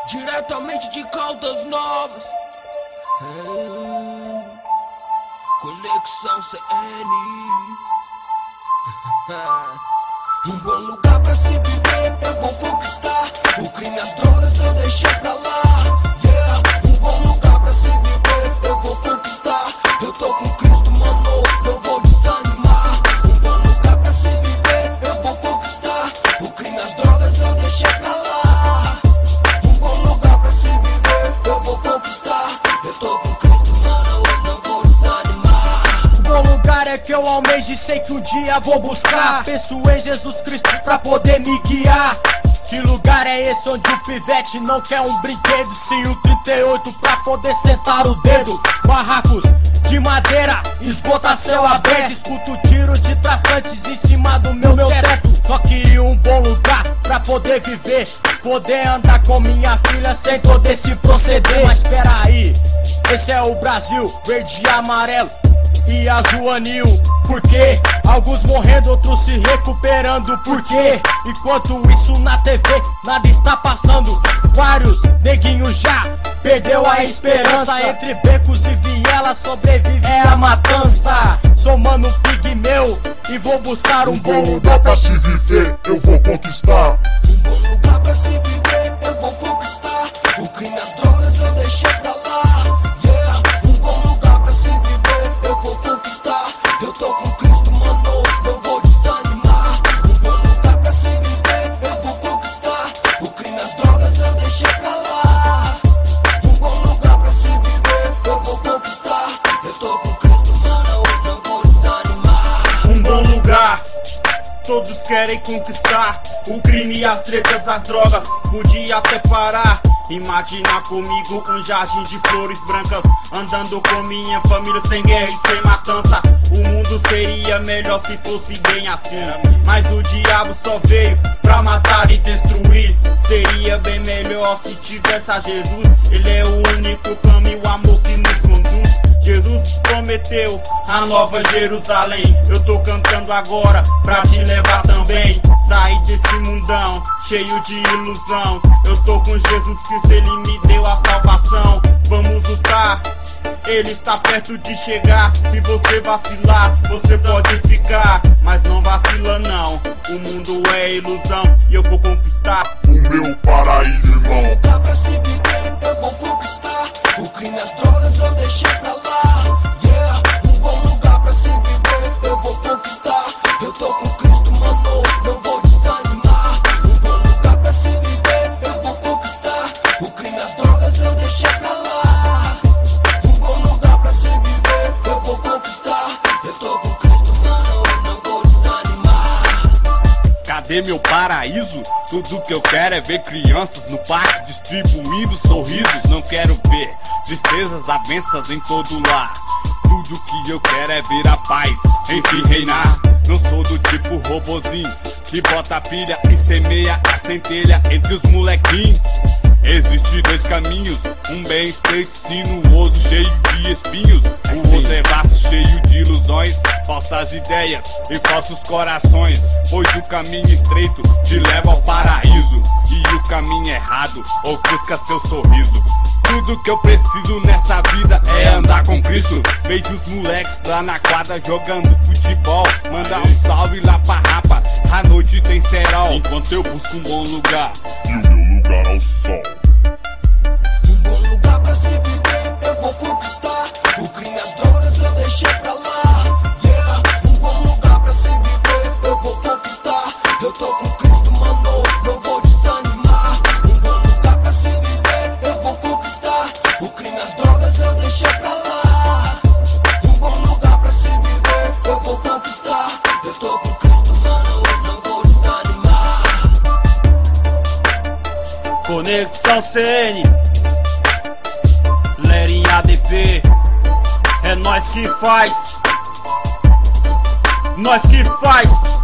Diretamente de Caldas Novas, Conexão CN. Um bom lugar pra se viver, eu vou conquistar. O crime e as drogas eu deixei pra lá. Yeah, um bom lugar pra se viver, eu vou conquistar. Eu tô com Cristo, mano, eu vou desanimar. Um bom lugar pra se viver, eu vou conquistar. O crime e as drogas eu deixei pra lá. Um bom lugar pra se viver, eu vou conquistar. Eu tô com Cristo, mano, eu não vou desanimar. Um bom lugar é que eu almejo e sei que um dia vou buscar. Penso em Jesus Cristo pra poder me guiar. Que lugar é esse onde o pivete não quer um brinquedo, sim um 38 pra poder sentar o dedo? Barracos de madeira, esgota céu aberto. Escuto tiro de traçantes em cima do meu teto. Só queria um bom lugar pra poder viver, poder andar com minha filha sem todo esse proceder. Mas espera aí, esse é o Brasil, verde e amarelo e azul anil. Por quê? Alguns morrendo, outros se recuperando. Por quê? Enquanto isso na TV nada está passando. Vários neguinhos já perdeu a esperança. Entre becos e vielas sobrevive é a matança. Sou mano pigmeu e vou buscar um bom lugar pra se viver, eu vou conquistar. Um bom lugar pra se viver, eu vou conquistar. O crime e as drogas eu deixei pra lá. Yeah, um bom lugar pra se viver, eu vou conquistar. Eu tô com Cristo, mano, eu vou desanimar. Um bom lugar pra se viver, eu vou conquistar. O crime e as drogas eu deixei pra lá. Um bom lugar pra se viver, eu vou conquistar. Eu tô com Cristo, mano, eu não vou desanimar. Um bom lugar, todos querem conquistar. O crime e as tretas, as drogas, podia até parar. Imagina comigo um jardim de flores brancas, andando com minha família sem guerra e sem matança. O mundo seria melhor se fosse bem assim, mas o diabo só veio pra matar e destruir. Seria bem melhor se tivesse a Jesus. Ele é o único caminho, o amor que nos conduz. Jesus prometeu a nova Jerusalém. Eu tô cantando agora pra te levar também. Sair desse mundão cheio de ilusão. Eu tô com Jesus Cristo, Ele me deu a salvação. Vamos lutar, Ele está perto de chegar. Se você vacilar, você pode ficar, mas não vacila não. O mundo é ilusão e eu vou conquistar o meu paraíso, irmão. Um lugar pra se viver, eu vou conquistar. O crime e as drogas eu deixei pra lá. Yeah, um bom lugar pra se viver, eu vou conquistar. Eu tô com Cristo, mano, não vou desanimar. Um bom lugar pra se viver, eu vou conquistar. O crime e as drogas eu deixei pra lá. Um bom lugar pra se viver, eu vou conquistar. Eu tô com Cristo, mano, não vou desanimar. Cadê meu paraíso? Tudo que eu quero é ver crianças no parque distribuindo sorrisos. Não quero ver tristezas, avanças em todo lar. Tudo que eu quero é ver a paz, enfim reinar. Não sou do tipo robozinho que bota pilha e semeia a centelha entre os molequinhos. Existem dois caminhos, um bem estreito, sinuoso, cheio de espinhos. O outro é vasto, cheio de ilusões, falsas ideias e falsos corações. Pois o caminho estreito te leva ao paraíso, e o caminho errado ofusca seu sorriso. Tudo que eu preciso nessa vida é andar com Cristo. Vejo os moleques lá na quadra jogando futebol. Mandar um salve lá pra rapa, à noite tem cerol. Enquanto eu busco um bom lugar, e o meu lugar ao sol. Um bom lugar pra se viver, eu vou conquistar. O crime e as drogas eu deixei pra lá. Yeah, um bom lugar pra se viver, eu vou conquistar. Eu tô com Cristo, mano, não vou desanimar. Um bom lugar pra se viver, eu vou conquistar. O crime e as drogas eu deixei pra lá. Um bom lugar pra se viver, eu vou conquistar. Eu tô com Cristo, mano, não vou desanimar. Conexão CN, Lerinha ADP, é nós que faz, nós que faz.